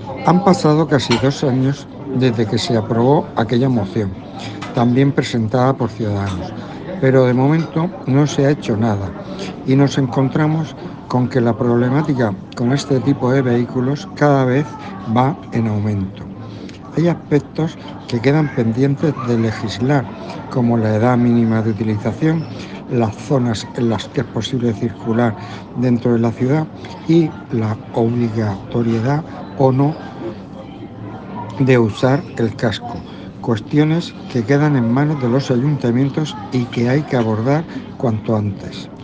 Han pasado casi 2 años desde que se aprobó aquella moción, también presentada por Ciudadanos, pero de momento no se ha hecho nada y nos encontramos con que la problemática con este tipo de vehículos cada vez va en aumento. Hay aspectos que quedan pendientes de legislar, como la edad mínima de utilización, las zonas en las que es posible circular dentro de la ciudad y la obligatoriedad o no de usar el casco. Cuestiones que quedan en manos de los ayuntamientos y que hay que abordar cuanto antes.